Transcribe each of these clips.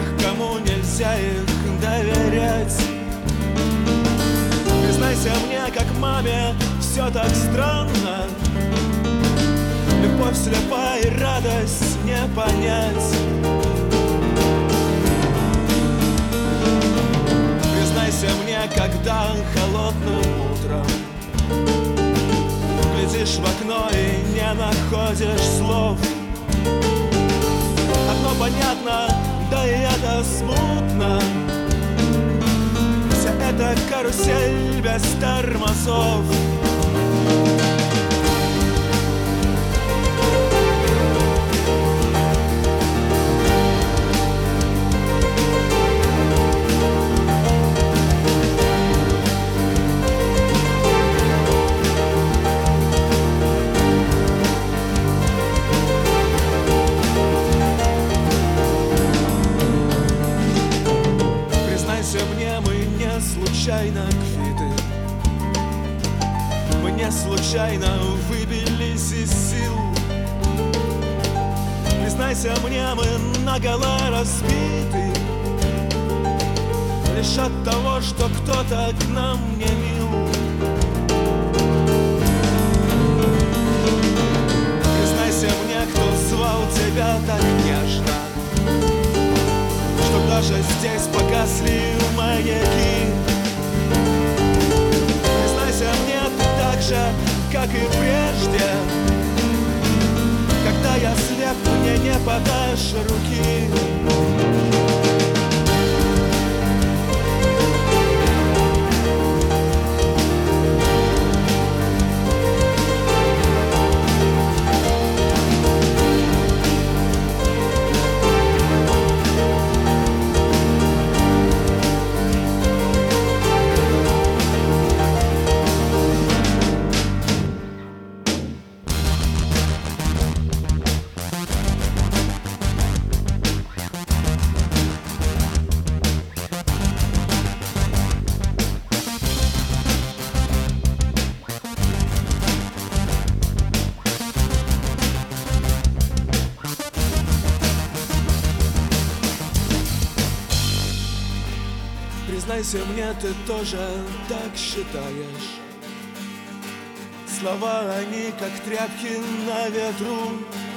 кому нельзя их доверять. Признайся мне, как маме, все так странно. Любовь слепая и радость не понять. Признайся мне, когда холодным утром глядишь в окно и не находишь слов. Одно понятно, да и это смутно. Вся эта карусель без тормозов. Случайно квиты, мы не случайно выбились из сил. Признайся мне, мы наголо разбиты лишь от того, что кто-то к нам не мил. Признайся мне, кто звал тебя так нежно, что даже здесь погасли маяки. Признайся мне, ты так же, как и прежде. Когда я слеп, мне не подашь руки. Признайся мне, ты тоже так считаешь. Слова, они как тряпки на ветру.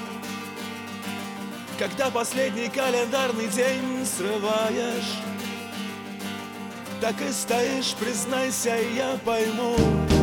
Когда последний календарный день срываешь, так и стоишь, признайся, я пойму.